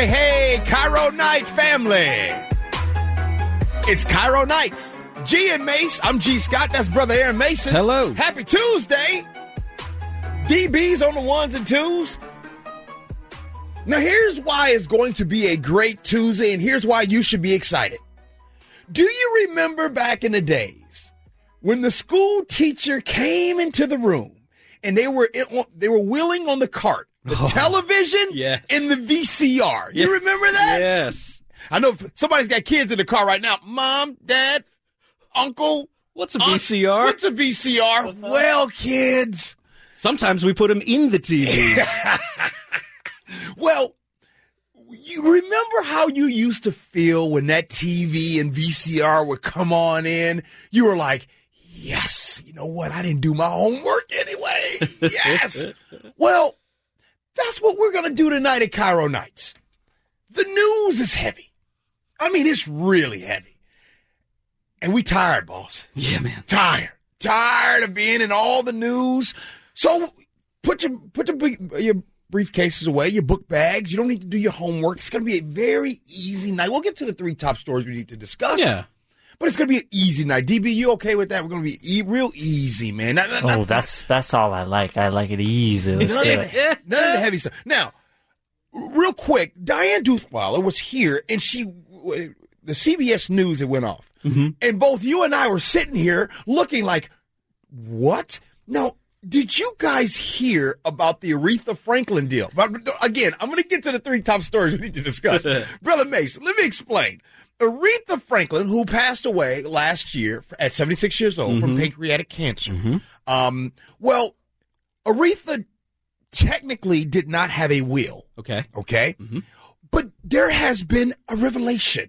Hey, hey, Cairo Night family. It's Cairo Nights. G and Mace. I'm G. Scott. That's Brother Aaron Mason. Hello. Happy Tuesday. DB's on the ones and twos. Now, here's why it's going to be a great Tuesday, and here's why you should be excited. Do you remember back in the days when the school teacher came into the room and they were wheeling on the cart? The television yes. and the VCR. You remember that? Yes. I know somebody's got kids in the car right now. Mom, Dad, Uncle. What's a VCR? What's a VCR? Well, kids. Sometimes we put them in the TVs. Well, you remember how you used to feel when that TV and VCR would come on in? You were like, yes, you know what? I didn't do my homework anyway. Yes. Well, that's what we're going to do tonight at Cairo Nights. The news is heavy. I mean, it's really heavy. And we tired, boss. Yeah, man. Tired of being in all the news. So put your briefcases away, your book bags. You don't need to do your homework. It's going to be a very easy night. We'll get to the 3 top stories we need to discuss. Yeah. But it's going to be an easy night. DB, you okay with that? We're going to be real easy, man. That's all I like. I like it easy. None of the heavy stuff. Now, real quick, Diane Duthweiler was here, and the CBS News, it went off. Mm-hmm. And both you and I were sitting here looking like, what? Now, did you guys hear about the Aretha Franklin deal? But again, I'm going to get to the 3 top stories we need to discuss. Brother Mason, let me explain. Aretha Franklin, who passed away last year at 76 years old from pancreatic cancer. Mm-hmm. Well, Aretha technically did not have a will. Okay? Mm-hmm. But there has been a revelation.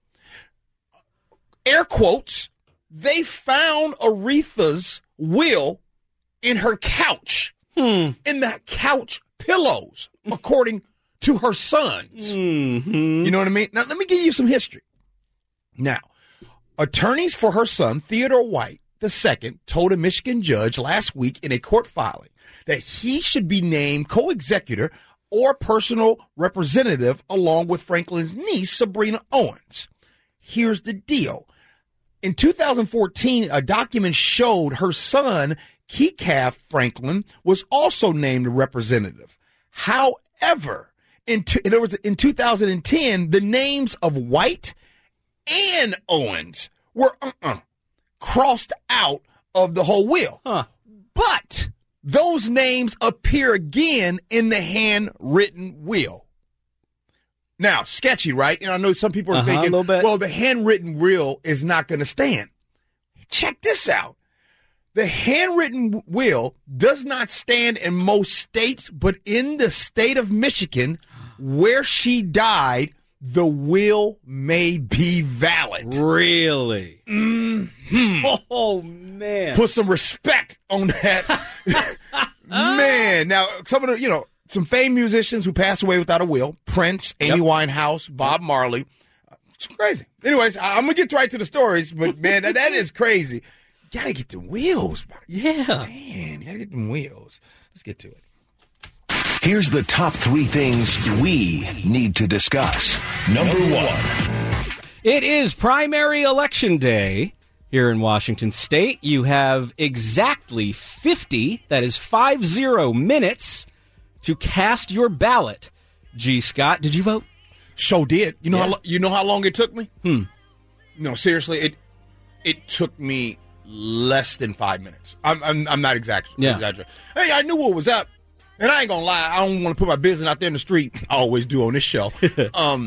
Air quotes, they found Aretha's will in her couch, in the couch pillows, according to her sons. Mm-hmm. You know what I mean? Now, let me give you some history. Now, attorneys for her son, Theodore White II, told a Michigan judge last week in a court filing that he should be named co-executor or personal representative along with Franklin's niece, Sabrina Owens. Here's the deal. In 2014, a document showed her son, Kecav Franklin, was also named a representative. However, in 2010, the names of White and Owens were crossed out of the whole will. Huh. But those names appear again in the handwritten will. Now, sketchy, right? And I know some people are thinking, well, the handwritten will is not going to stand. Check this out. The handwritten will does not stand in most states, but in the state of Michigan, where she died, the will may be valid. Really? Mm-hmm. Oh, man. Put some respect on that. Man. Now, some of the, some famed musicians who passed away without a will, Prince, Amy Winehouse, Bob Marley. It's crazy. Anyways, I'm going to get right to the stories, but, man, that is crazy. You got to get the wheels. Yeah. Man, you got to get them wheels. Let's get to it. Here's the top 3 things we need to discuss. Number 1. It is primary election day here in Washington State. You have exactly 50, that is 50 minutes, to cast your ballot. G. Scott, did you vote? So did. You know how long it took me? No, seriously, it took me less than 5 minutes. I'm not exaggerating. Hey, I knew what was up. And I ain't gonna lie, I don't want to put my business out there in the street. I always do on this show. I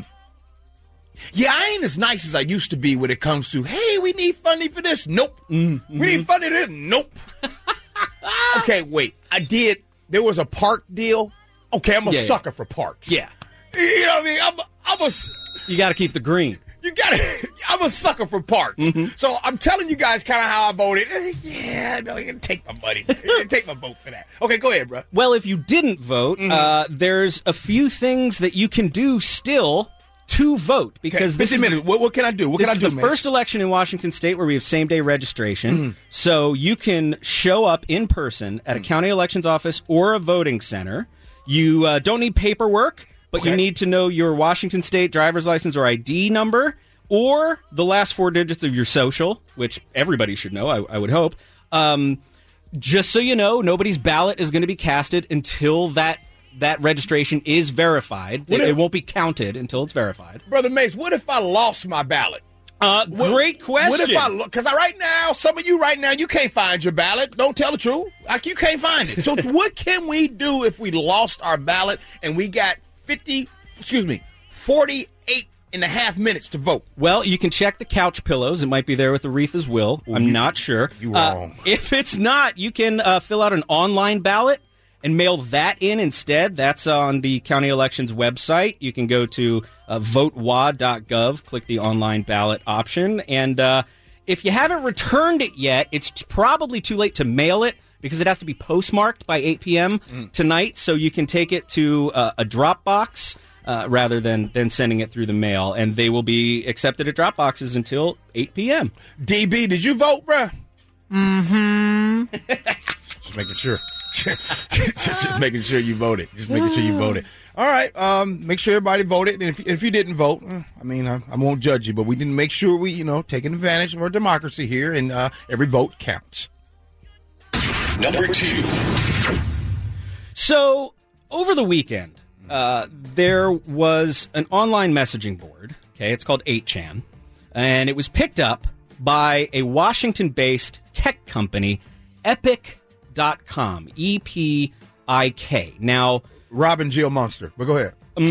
ain't as nice as I used to be when it comes to, hey, we need funding for this. Nope. Mm-hmm. We need funding for this. Nope. Okay, wait. There was a park deal. Okay, I'm a sucker for parks. Yeah. You know what I mean? You got to keep the green. I'm a sucker for parks. Mm-hmm. So I'm telling you guys kind of how I voted. Yeah, no, you're going to take my money. Take my vote for that. Okay, go ahead, bro. Well, if you didn't vote, there's a few things that you can do still to vote. Because this is minutes. What can I do? What can I do, This is the first election in Washington State where we have same-day registration. Mm-hmm. So you can show up in person at a county elections office or a voting center. You don't need paperwork, but but you need to know your Washington State driver's license or ID number or the last 4 digits of your social, which everybody should know, I would hope. Just so you know, nobody's ballot is going to be casted until that registration is verified. It won't be counted until it's verified. Brother Mace, what if I lost my ballot? Great question. What if because right now, some of you right now, you can't find your ballot. Don't tell the truth. Like, you can't find it. So what can we do if we lost our ballot and we got 48 and a half minutes to vote? Well, you can check the couch pillows. It might be there with Aretha's will. I'm not sure. You're wrong. If it's not, you can fill out an online ballot and mail that in instead. That's on the county elections website. You can go to votewa.gov, click the online ballot option, and if you haven't returned it yet, it's probably too late to mail it because it has to be postmarked by 8 p.m. tonight, so you can take it to a drop box rather than sending it through the mail, and they will be accepted at drop boxes until 8 p.m. DB, did you vote, bruh? Mm-hmm. Just making sure. Just making sure you voted. Just making sure you voted. All right. Make sure everybody voted. And if you didn't vote, I won't judge you, but we didn't make sure we, taking advantage of our democracy here, and every vote counts. Number 2. So, over the weekend, there was an online messaging board. Okay, it's called 8chan, and it was picked up by a Washington-based tech company, Epik.com, E-P-I-K. Now, Robin Jill Monster, but go ahead.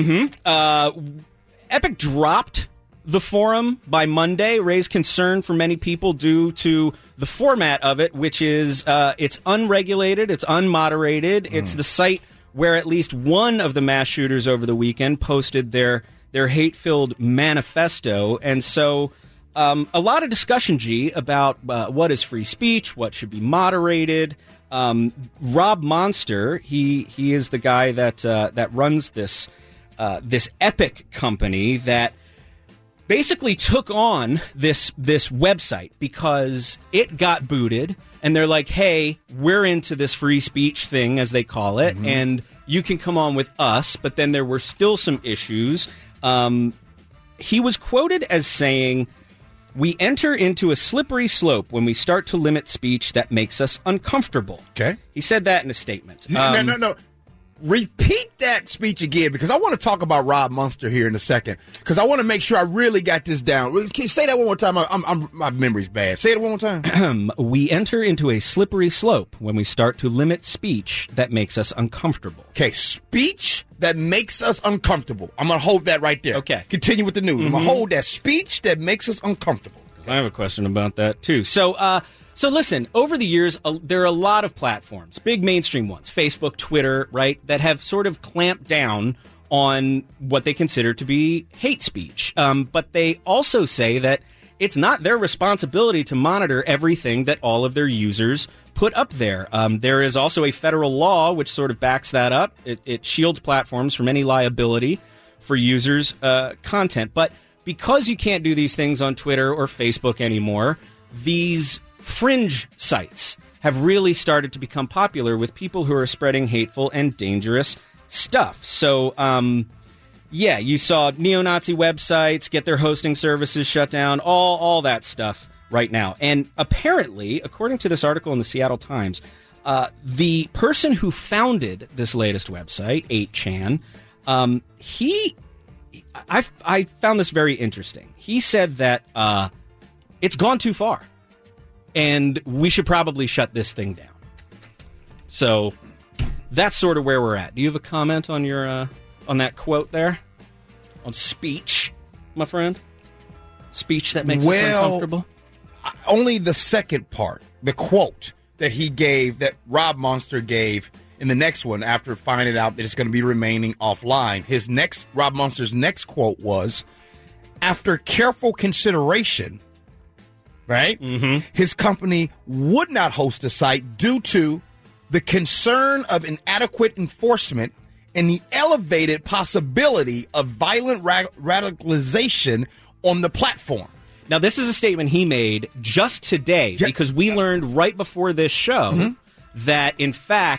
Epik dropped the forum by Monday, raised concern for many people due to the format of it, which is it's unregulated, it's unmoderated. It's the site where at least one of the mass shooters over the weekend posted their hate-filled manifesto. And so a lot of discussion, G, about what is free speech, what should be moderated. Rob Monster, he is the guy that runs this Epik company that basically took on this website because it got booted, and they're like, hey, we're into this free speech thing, as they call it, and you can come on with us. But then there were still some issues. He was quoted as saying, "We enter into a slippery slope when we start to limit speech that makes us uncomfortable." Okay. He said that in a statement. No. Repeat that speech again, because I want to talk about Rob Monster here in a second, because I want to make sure I really got this down. Can you say that one more time? My memory's bad. Say it one more time. We enter into a slippery slope when we start to limit speech that makes us uncomfortable. Okay, speech that makes us uncomfortable. I'm going to hold that right there. Okay. Continue with the news. I'm going to hold that speech that makes us uncomfortable. I have a question about that, too. So listen, over the years, there are a lot of platforms, big mainstream ones, Facebook, Twitter, right, that have sort of clamped down on what they consider to be hate speech. But they also say that it's not their responsibility to monitor everything that all of their users put up there. There is also a federal law which sort of backs that up. It shields platforms from any liability for users' content. But because you can't do these things on Twitter or Facebook anymore, these fringe sites have really started to become popular with people who are spreading hateful and dangerous stuff. So, you saw neo-Nazi websites get their hosting services shut down, all that stuff right now. And apparently, according to this article in the Seattle Times, the person who founded this latest website, 8chan, I found this very interesting. He said that it's gone too far, and we should probably shut this thing down. So that's sort of where we're at. Do you have a comment on your on that quote there? On speech, my friend? Speech that makes us uncomfortable? Only the second part, the quote that he gave, that Rob Monster gave in the next one after finding out that it's going to be remaining offline. Rob Monster's next quote was, after careful consideration, right, his company would not host the site due to the concern of inadequate enforcement and the elevated possibility of violent radicalization on the platform. Now, this is a statement he made just today because we learned right before this show that, in fact,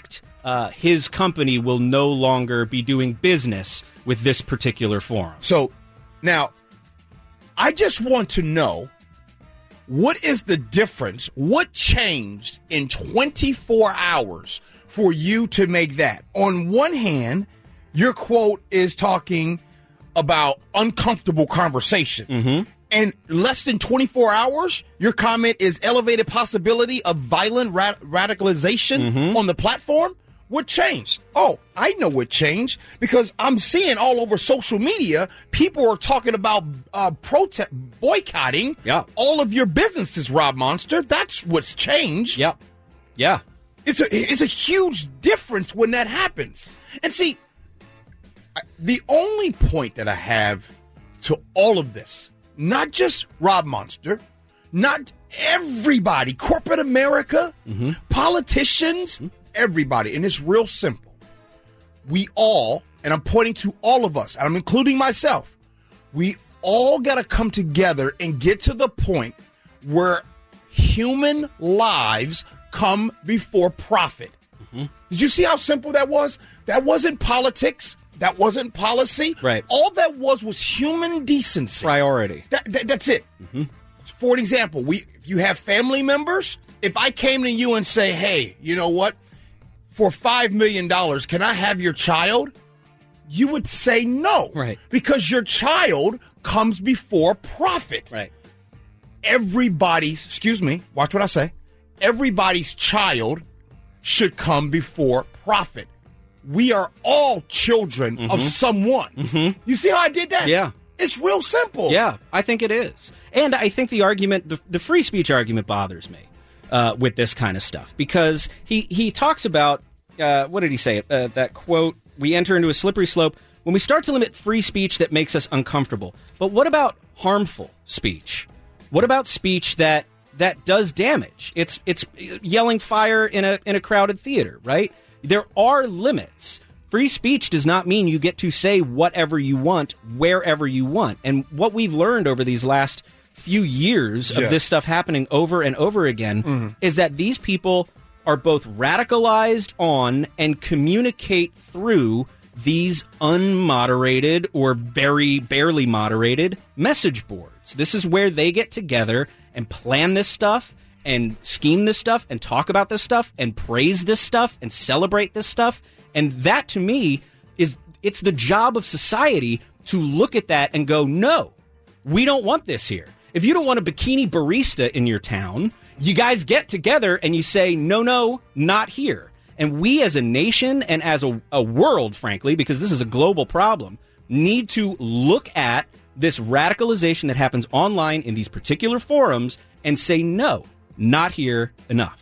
his company will no longer be doing business with this particular forum. So now, I just want to know, what is the difference? What changed in 24 hours for you to make that? On one hand, your quote is talking about uncomfortable conversation. Mm-hmm. And less than 24 hours, your comment is elevated possibility of violent radicalization on the platform. What changed? Oh, I know what changed, because I'm seeing all over social media, people are talking about boycotting all of your businesses, Rob Monster. That's what's changed. Yep. Yeah. It's a huge difference when that happens. And see, the only point that I have to all of this, not just Rob Monster, not everybody, corporate America, politicians, everybody, and it's real simple. We all, and I'm pointing to all of us, and I'm including myself, we all got to come together and get to the point where human lives come before profit. Did you see how simple that was? That wasn't politics. That wasn't policy. Right. All that was human decency. Priority. That's it. For an example, if you have family members, if I came to you and say, hey, you know what? For $5 million, can I have your child? You would say no. Right. Because your child comes before profit. Right. Watch what I say. Everybody's child should come before profit. We are all children of someone. You see how I did that? Yeah. It's real simple. Yeah, I think it is. And I think the argument, the free speech argument bothers me with this kind of stuff, because he talks about, what did he say? That quote, we enter into a slippery slope when we start to limit free speech that makes us uncomfortable. But what about harmful speech? What about speech that does damage? It's yelling fire in a crowded theater, right? There are limits. Free speech does not mean you get to say whatever you want, wherever you want. And what we've learned over these last few years of this stuff happening over and over again is that these people are both radicalized on and communicate through these unmoderated or very barely moderated message boards. This is where they get together and plan this stuff and scheme this stuff and talk about this stuff and praise this stuff and celebrate this stuff. And that, to me, it's the job of society to look at that and go, no, we don't want this here. If you don't want a bikini barista in your town, you guys get together and you say, no, not here. And we as a nation and as a world, frankly, because this is a global problem, need to look at this radicalization that happens online in these particular forums and say, no, not here, enough.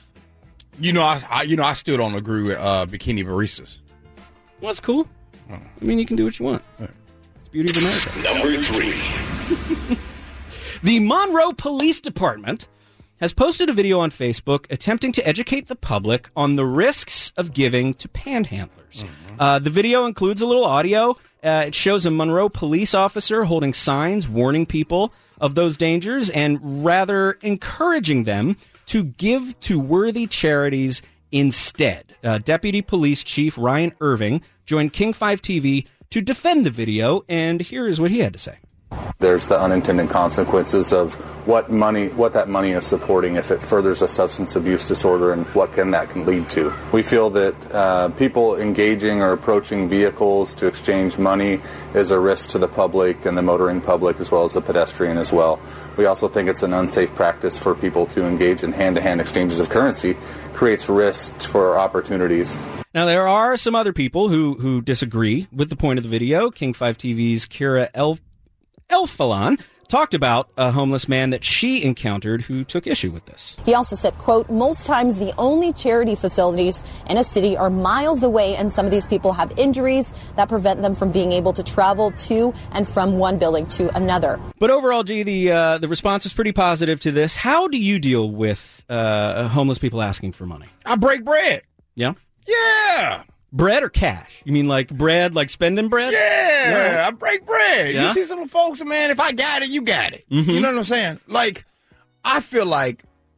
I still don't agree with bikini baristas. Well, that's cool. I mean, you can do what you want. It's the beauty of America. Number 3. The Monroe Police Department has posted a video on Facebook attempting to educate the public on the risks of giving to panhandlers. The video includes a little audio. It shows a Monroe police officer holding signs warning people of those dangers and rather encouraging them to give to worthy charities instead. Deputy Police Chief Ryan Irving joined King 5 TV to defend the video, and here is what he had to say. There's the unintended consequences of what that money is supporting if it furthers a substance abuse disorder, and what that can lead to. We feel that people engaging or approaching vehicles to exchange money is a risk to the public and the motoring public as well as the pedestrian as well. We also think it's an unsafe practice for people to engage in hand-to-hand exchanges of currency, creates risks for opportunities. Now, there are some other people who disagree with the point of the video. King 5 TV's Kira Elfalon talked about a homeless man that she encountered who took issue with this. He also said, quote, most times the only charity facilities in a city are miles away, and some of these people have injuries that prevent them from being able to travel to and from one building to another. But overall, G, the response is pretty positive to this. How do you deal with homeless people asking for money? I break bread. Yeah? Yeah. Bread or cash? You mean like bread, like spending bread? Yeah, I break bread. Yeah? You see some folks, man, if I got it, you got it. You know what I'm saying? Like, I feel like,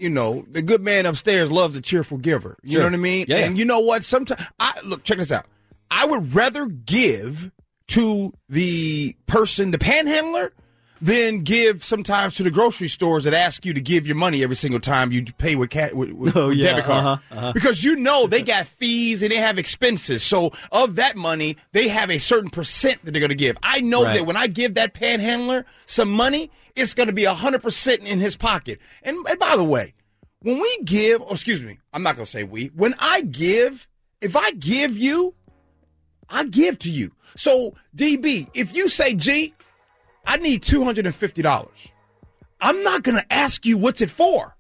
the good man upstairs loves a cheerful giver. You know what I mean? Yeah. And you know what? Sometimes, look, check this out. I would rather give to the person, the panhandler, than give sometimes to the grocery stores that ask you to give your money every single time you pay with debit card. Because they got fees and they have expenses. So of that money, they have a certain percent that they're going to give. I know that when I give that panhandler some money, it's going to be 100% in his pocket. And by the way, when we give, I'm not going to say we. When I give, if I give you, I give to you. So, DB, if you say, G, I need $250, I'm not going to ask you what's it for.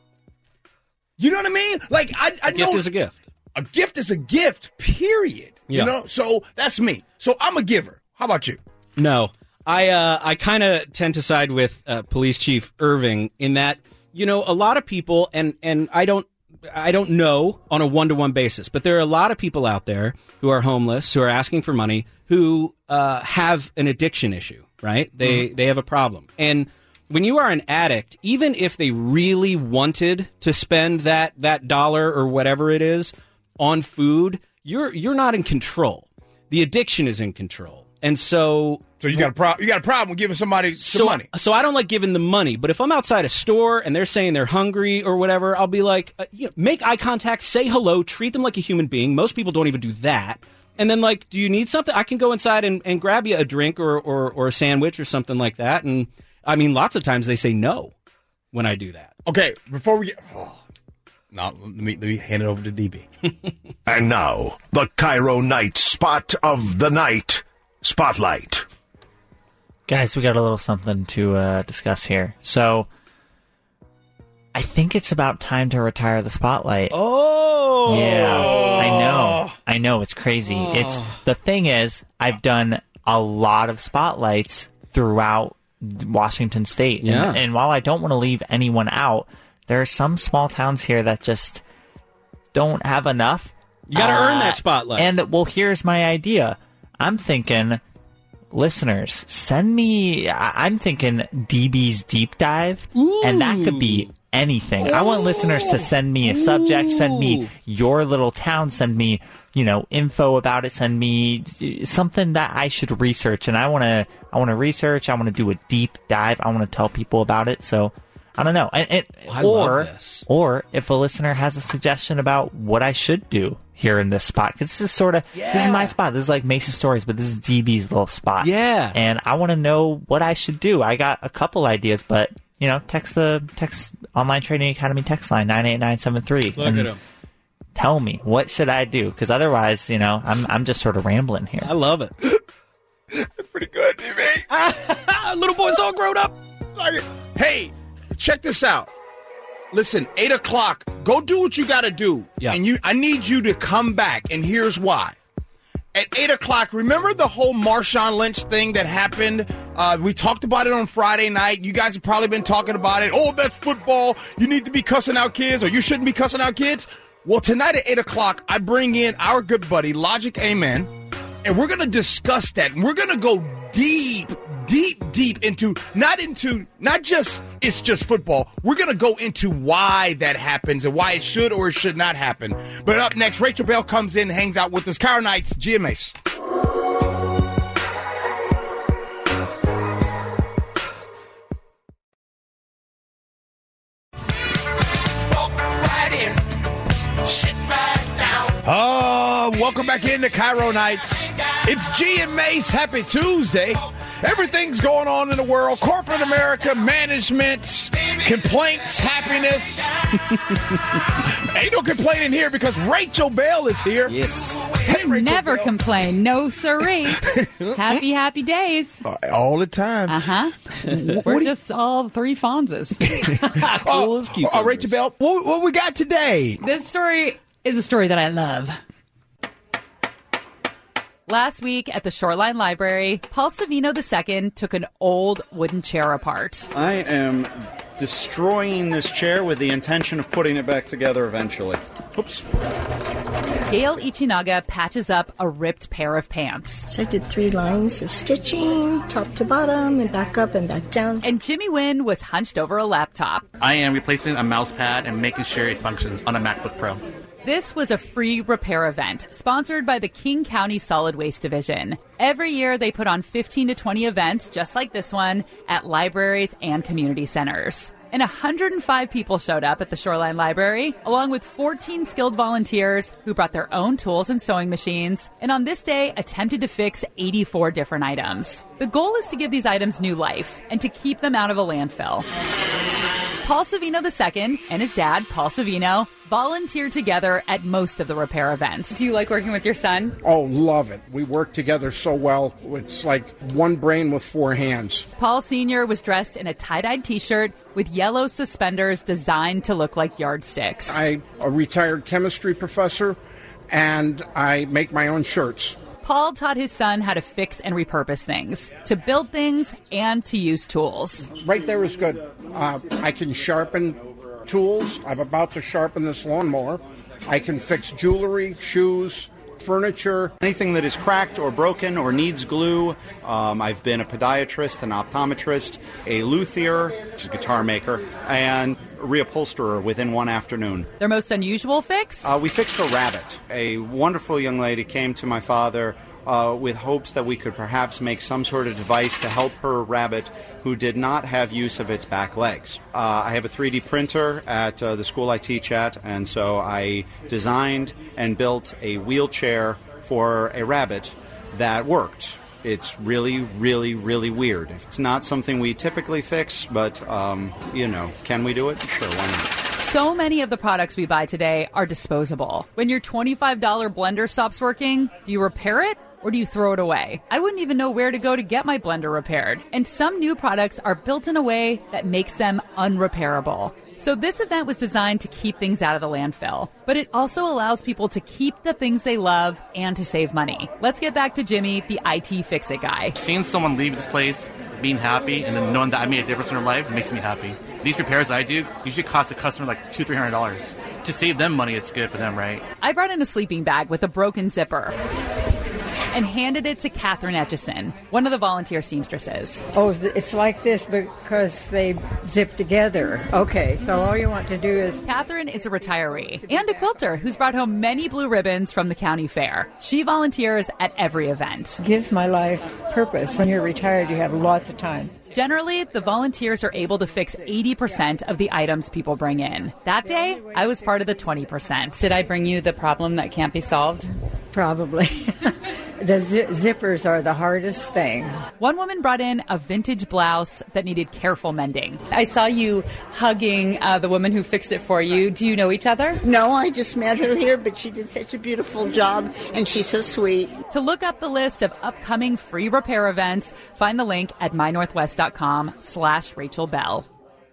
You know what I mean? Like, I know. A gift is a gift. A gift is a gift, period. Yeah. You know? So, that's me. So, I'm a giver. How about you? No. I kind of tend to side with Police Chief Irving in that, a lot of people, and I don't know on a one-to-one basis, but there are a lot of people out there who are homeless, who are asking for money, who have an addiction issue, right? They have a problem. And when you are an addict, even if they really wanted to spend that dollar or whatever it is on food, you're not in control. The addiction is in control. And so you got a problem with giving somebody some money. So I don't like giving them money, but if I'm outside a store and they're saying they're hungry or whatever, I'll be like, make eye contact, say hello, treat them like a human being. Most people don't even do that. And then, like, do you need something? I can go inside and grab you a drink or a sandwich or something like that. And, I mean, lots of times they say no when I do that. Okay, before we get... Now, let me hand it over to DB. And now, the Cairo Night Spot of the Night Spotlight. Guys, we got a little something to discuss here. So, I think it's about time to retire the Spotlight. Oh! Yeah, I know, it's crazy. It's the thing is, I've done a lot of Spotlights throughout Washington State. Yeah. And while I don't want to leave anyone out, there are some small towns here that just don't have enough. You got to earn that spotlight. And, well, here's my idea. I'm thinking, listeners, send me, I'm thinking DB's Deep Dive, and that could be anything. I want listeners to send me a subject, send me your little town, send me, info about it, send me something that I should research. And I want to research, I want to do a deep dive, I want to tell people about it. So, I don't know. I love this. Or if a listener has a suggestion about what I should do here in this spot, because this is this is my spot. This is like Mace's Stories, but this is DB's little spot. Yeah. And I want to know what I should do. I got a couple ideas, but, text Online Trading Academy text line 98973. Look at him. Tell me, what should I do? Because otherwise, I'm just sort of rambling here. I love it. That's pretty good, DB. Little boy's all grown up. Hey, check this out. Listen, 8 o'clock, go do what you got to do. Yeah. And I need you to come back, and here's why. At 8 o'clock, remember the whole Marshawn Lynch thing that happened? We talked about it on Friday night. You guys have probably been talking about it. Oh, that's football. You need to be cussing out kids, or you shouldn't be cussing out kids. Well, tonight at 8 o'clock, I bring in our good buddy, Logic Amen, and we're going to discuss that. And we're going to go deep into not just it's just football. We're going to go into why that happens and why it should or it should not happen. But up next, Rachel Bell comes in and hangs out with us. Cairo Nights, GMAs. Welcome back into Cairo Nights. It's G and Mace. Happy Tuesday. Everything's going on in the world. Corporate America, management, complaints, happiness. Ain't no complaining here because Rachel Bell is here. Yes. Hey, Rachel Never Bell. complain. No siree. Happy days. All the time. Uh-huh. We're just all three Fonzes. Rachel Bell, what we got today? This story is a story that I love. Last week at the Shoreline Library, Paul Savino II took an old wooden chair apart. I am destroying this chair with the intention of putting it back together eventually. Oops. Gail Ichinaga patches up a ripped pair of pants. So I did 3 lines of stitching, top to bottom, and back up and back down. And Jimmy Wynn was hunched over a laptop. I am replacing a mouse pad and making sure it functions on a MacBook Pro. This was a free repair event sponsored by the King County Solid Waste Division. Every year they put on 15 to 20 events just like this one at libraries and community centers. And 105 people showed up at the Shoreline Library, along with 14 skilled volunteers who brought their own tools and sewing machines, and on this day attempted to fix 84 different items. The goal is to give these items new life and to keep them out of a landfill. Paul Savino II and his dad, Paul Savino, volunteer together at most of the repair events. Do you like working with your son? Oh, love it. We work together so well. It's like one brain with 4 hands. Paul Sr. was dressed in a tie-dyed T-shirt with yellow suspenders designed to look like yardsticks. I'm a retired chemistry professor, and I make my own shirts. Paul taught his son how to fix and repurpose things, to build things, and to use tools. Right there is good. I can sharpen tools. I'm about to sharpen this lawnmower. I can fix jewelry, shoes, furniture. Anything that is cracked or broken or needs glue. I've been a podiatrist, an optometrist, a luthier, which is a guitar maker, and a reupholsterer within one afternoon. Their most unusual fix? We fixed a rabbit. A wonderful young lady came to my father with hopes that we could perhaps make some sort of device to help her rabbit who did not have use of its back legs. I have a 3D printer at the school I teach at, and so I designed and built a wheelchair for a rabbit that worked. It's really, really, really weird. It's not something we typically fix, but, can we do it? Sure, why not? So many of the products we buy today are disposable. When your $25 blender stops working, do you repair it? Or do you throw it away? I wouldn't even know where to go to get my blender repaired. And some new products are built in a way that makes them unrepairable. So this event was designed to keep things out of the landfill, but it also allows people to keep the things they love and to save money. Let's get back to Jimmy, the IT fix-it guy. Seeing someone leave this place, being happy, and then knowing that I made a difference in their life makes me happy. These repairs I do usually cost the customer like $200-300. To save them money, it's good for them, right? I brought in a sleeping bag with a broken zipper and handed it to Catherine Etchison, one of the volunteer seamstresses. Oh, it's like this because they zip together. Okay, so all you want to do is... Catherine is a retiree and a quilter who's brought home many blue ribbons from the county fair. She volunteers at every event. Gives my life purpose. When you're retired, you have lots of time. Generally, the volunteers are able to fix 80% of the items people bring in. That day, I was part of the 20%. Did I bring you the problem that can't be solved? Probably. The zippers are the hardest thing. One woman brought in a vintage blouse that needed careful mending. I saw you hugging the woman who fixed it for you. Do you know each other? No, I just met her here, but she did such a beautiful job, and she's so sweet. To look up the list of upcoming free repair events, find the link at mynorthwest.com/Rachel Bell.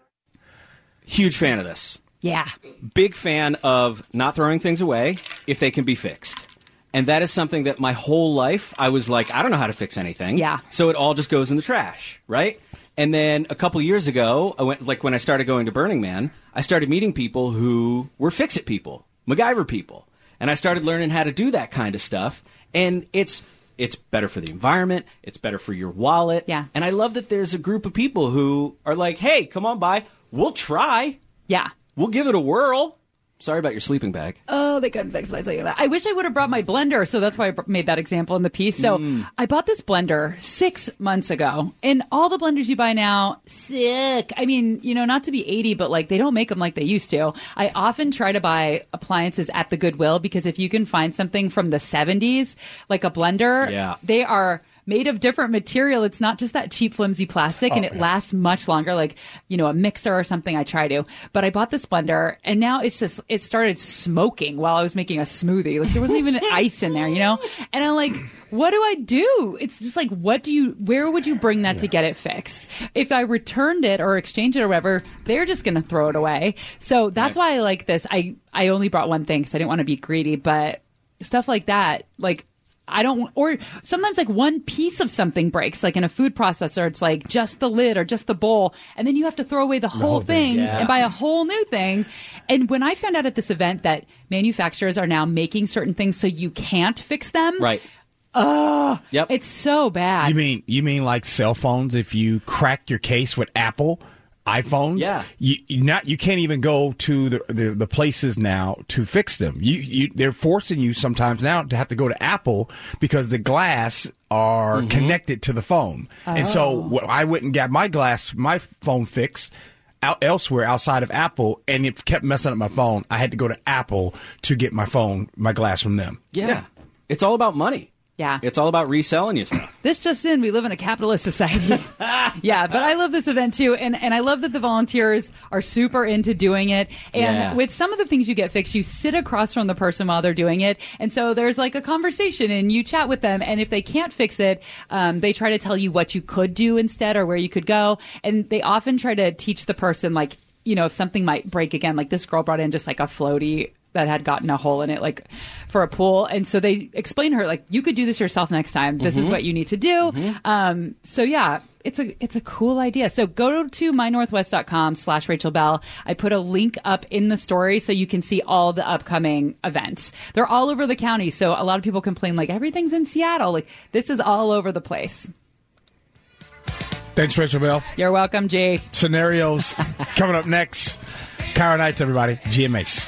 Huge fan of this. Yeah. Big fan of not throwing things away if they can be fixed. And that is something that my whole life, I was like, I don't know how to fix anything. Yeah. So it all just goes in the trash, right? And then a couple years ago, when I started going to Burning Man, I started meeting people who were fix-it people, MacGyver people. And I started learning how to do that kind of stuff. And it's better for the environment. It's better for your wallet. Yeah. And I love that there's a group of people who are like, hey, come on by. We'll try. Yeah. We'll give it a whirl. Sorry about your sleeping bag. Oh, they couldn't fix my sleeping bag. I wish I would have brought my blender, so that's why I made that example in the piece. So I bought this blender 6 months ago, and all the blenders you buy now, sick. I mean, not to be 80, but like they don't make them like they used to. I often try to buy appliances at the Goodwill because if you can find something from the 70s, like a blender, they are made of different material. It's not just that cheap, flimsy plastic, and it lasts much longer, like, a mixer or something. I try to. But I bought this blender, and now it started smoking while I was making a smoothie. Like, there wasn't even ice in there, And I'm like, what do I do? It's just like, where would you bring that to get it fixed? If I returned it or exchanged it or whatever, they're just going to throw it away. So that's why I like this. I only brought one thing because I didn't want to be greedy, but stuff like that, like, or sometimes like one piece of something breaks, like in a food processor, it's like just the lid or just the bowl. And then you have to throw away the whole thing and buy a whole new thing. And when I found out at this event that manufacturers are now making certain things so you can't fix them. Right. Oh, it's so bad. You mean like cell phones? If you crack your case with Apple iPhones, you can't even go to the places now to fix them. They're forcing you sometimes now to have to go to Apple because the glass are connected to the phone. And so I went and got my phone fixed elsewhere outside of Apple, and it kept messing up my phone. I had to go to Apple to get my glass from them. Yeah. It's all about money. Yeah. It's all about reselling you stuff. This just in, we live in a capitalist society. Yeah, but I love this event too. And I love that the volunteers are super into doing it. And with some of the things you get fixed, you sit across from the person while they're doing it. And so there's like a conversation and you chat with them. And if they can't fix it, they try to tell you what you could do instead or where you could go. And they often try to teach the person, like, you know, if something might break again, like this girl brought in just like a floaty that had gotten a hole in it, like for a pool. And so they explain to her, like, you could do this yourself next time. This is what you need to do. So yeah, it's a cool idea. So go to mynorthwest.com/Rachel Bell. I put a link up in the story so you can see all the upcoming events. They're all over the county. So a lot of people complain, like, everything's in Seattle. Like, this is all over the place. Thanks, Rachel Bell. You're welcome, Jay. Scenarios coming up next. Kyra Knights, everybody. GMAs.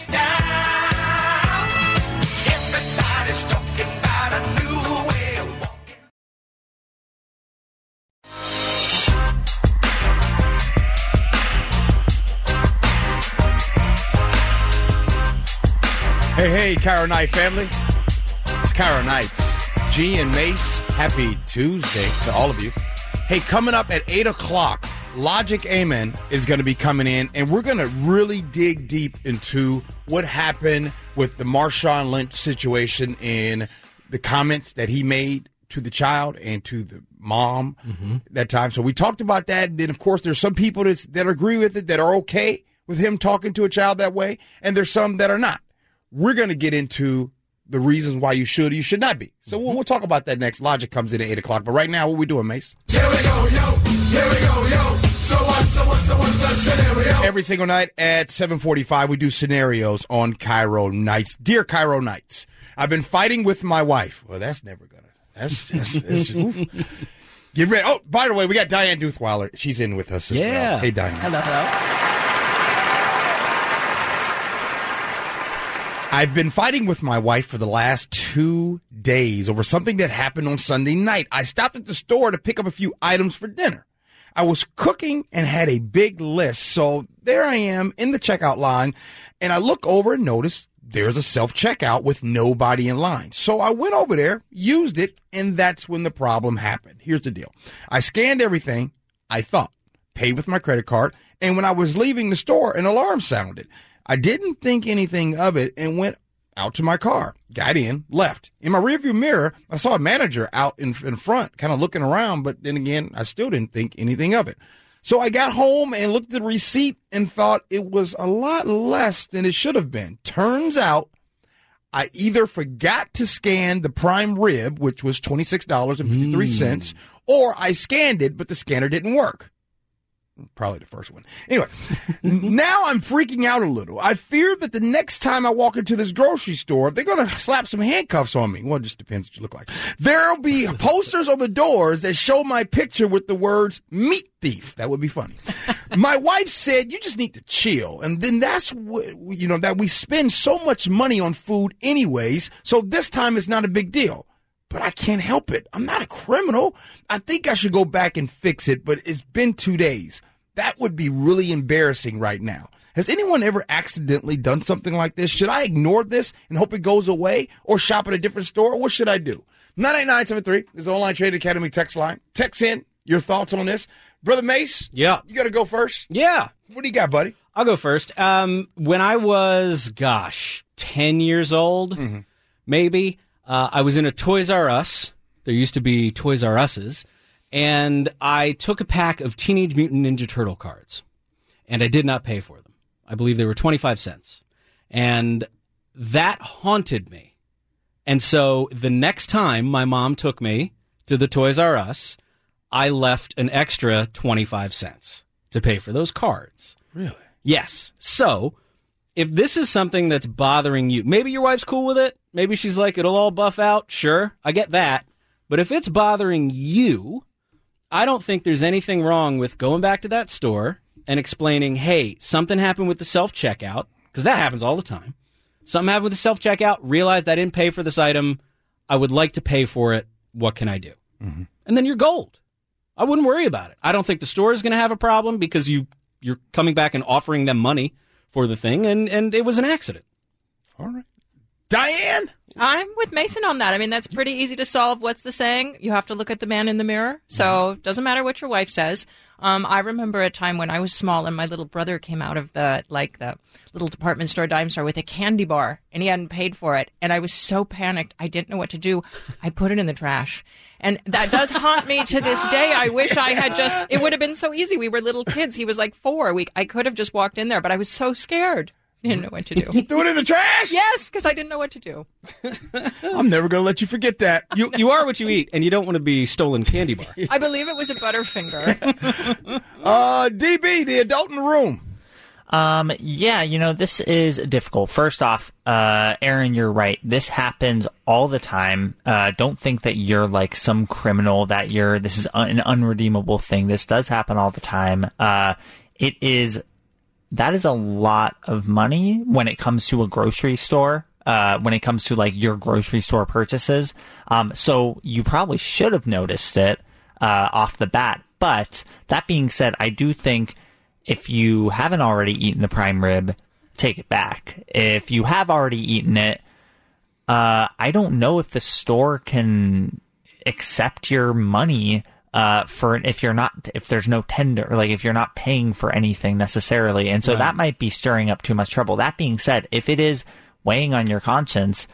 Hey, Kyra Knight family. It's Kyra Knights. G and Mace, happy Tuesday to all of you. Hey, coming up at 8 o'clock, Logic Amen is going to be coming in, and we're going to really dig deep into what happened with the Marshawn Lynch situation in the comments that he made to the child and to the mom that time. So we talked about that. Then, of course, there's some people that agree with it, that are okay with him talking to a child that way, and there's some that are not. We're going to get into the reasons why you should or you should not be. So we'll talk about that next. Logic comes in at 8 o'clock. But right now, what we doing, Mace? Here we go, yo. Here we go, yo. So what's the scenario? Every single night at 7:45, we do scenarios on Cairo Nights. Dear Cairo Nights, I've been fighting with my wife. Well, that's never going to. That's oof. Get ready. Oh, by the way, we got Diane Duthweiler. She's in with us as well. Hey, Diane. Hello. I've been fighting with my wife for the last 2 days over something that happened on Sunday night. I stopped at the store to pick up a few items for dinner. I was cooking and had a big list, so there I am in the checkout line, and I look over and notice there's a self-checkout with nobody in line. So I went over there, used it, and that's when the problem happened. Here's the deal. I scanned everything, I thought, paid with my credit card, and when I was leaving the store, an alarm sounded. I didn't think anything of it and went out to my car, got in, left. In my rearview mirror, I saw a manager out in front, kind of looking around, but then again, I still didn't think anything of it. So I got home and looked at the receipt and thought it was a lot less than it should have been. Turns out I either forgot to scan the prime rib, which was $26.53, or I scanned it, but the scanner didn't work. Probably the first one. Anyway, now I'm freaking out a little. I fear that the next time I walk into this grocery store, they're going to slap some handcuffs on me. Well, it just depends what you look like. There'll be posters on the doors that show my picture with the words meat thief. That would be funny. My wife said, you just need to chill. And then that's what, that we spend so much money on food anyways. So this time it's not a big deal. But I can't help it. I'm not a criminal. I think I should go back and fix it, but it's been 2 days. That would be really embarrassing right now. Has anyone ever accidentally done something like this? Should I ignore this and hope it goes away or shop at a different store? What should I do? 98973 is the Online Trade Academy text line. Text in your thoughts on this. Brother Mace? Yeah. You got to go first? Yeah. What do you got, buddy? I'll go first. When I was, 10 years old, maybe, I was in a Toys R Us. There used to be Toys R Us's. And I took a pack of Teenage Mutant Ninja Turtle cards. And I did not pay for them. I believe they were 25 cents. And that haunted me And so the next time my mom took me to the Toys R Us, I left an extra 25 cents to pay for those cards. Really? Yes. So if this is something that's bothering you, maybe your wife's cool with it. Maybe she's like, it'll all buff out. Sure, I get that. But if it's bothering you, I don't think there's anything wrong with going back to that store and explaining, hey, something happened with the self-checkout, because that happens all the time. Something happened with the self-checkout, realized I didn't pay for this item. I would like to pay for it. What can I do? Mm-hmm. And then you're gold. I wouldn't worry about it. I don't think the store is going to have a problem because you're coming back and offering them money for the thing, and it was an accident. All right. Diane? I'm with Mason on that. I mean, that's pretty easy to solve. What's the saying? You have to look at the man in the mirror. So it doesn't matter what your wife says. I remember a time when I was small and my little brother came out of the little department store, dime store with a candy bar, and he hadn't paid for it. And I was so panicked. I didn't know what to do. I put it in the trash. And that does haunt me to this day. I wish I had it would have been so easy. We were little kids. He was like 4. I could have just walked in there, but I was so scared. I didn't know what to do. You threw it in the trash? Yes, because I didn't know what to do. I'm never going to let you forget that. You are what you eat, and you don't want to be stolen candy bar. I believe it was a Butterfinger. DB, the adult in the room. Yeah, this is difficult. First off, Aaron, you're right. This happens all the time. Don't think that you're like some criminal, that this is an unredeemable thing. This does happen all the time. That is a lot of money when it comes to a grocery store, when it comes to like your grocery store purchases. So you probably should have noticed it, off the bat. But that being said, I do think if you haven't already eaten the prime rib, take it back. If you have already eaten it, I don't know if the store can accept your money if there's no tender, like if you're not paying for anything necessarily. And so that might be stirring up too much trouble. That being said, if it is weighing on your conscience,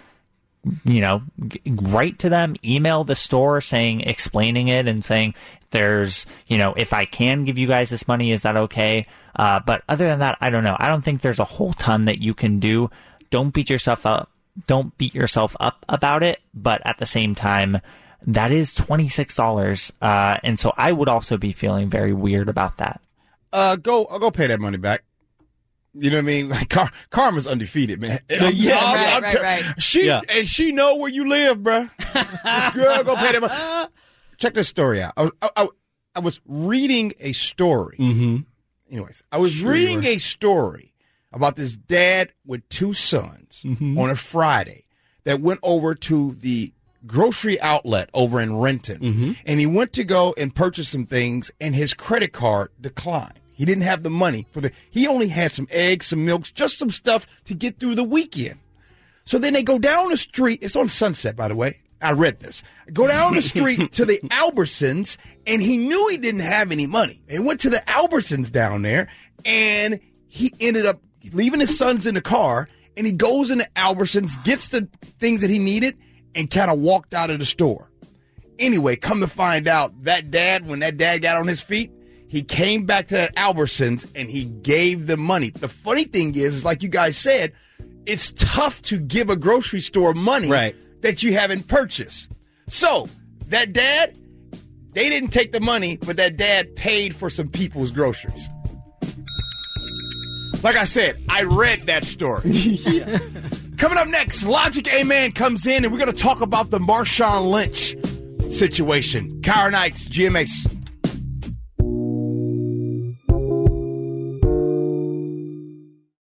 write to them, email the store explaining it and saying if I can give you guys this money, is that okay? But other than that, I don't know. I don't think there's a whole ton that you can do. Don't beat yourself up about it. But at the same time, that is $26, and so I would also be feeling very weird about that. I'll go pay that money back. You know what I mean? Like karma's undefeated, man. Right. She know where you live, bruh. Girl, go pay that money. Check this story out. I was reading a story. Mm-hmm. Anyways, I was reading a story about this dad with 2 sons on a Friday that went over to the grocery outlet over in Renton, and he went to go and purchase some things, and his credit card declined. He didn't have the money he only had some eggs, some milks, just some stuff to get through the weekend. So then they go down the street. It's on Sunset, by the way. I read this. Go down the street to the Albertsons, and he knew he didn't have any money. He went to the Albertsons down there, and he ended up leaving his sons in the car, and he goes into Albertsons, gets the things that he needed, and kind of walked out of the store. Anyway, come to find out, when that dad got on his feet, he came back to that Albertsons and he gave them money. The funny thing is like you guys said, it's tough to give a grocery store money that you haven't purchased. So that dad, they didn't take the money, but that dad paid for some people's groceries. Like I said, I read that story. Coming up next, Logic A-Man comes in, and we're going to talk about the Marshawn Lynch situation. Kyra Knights, GMA's.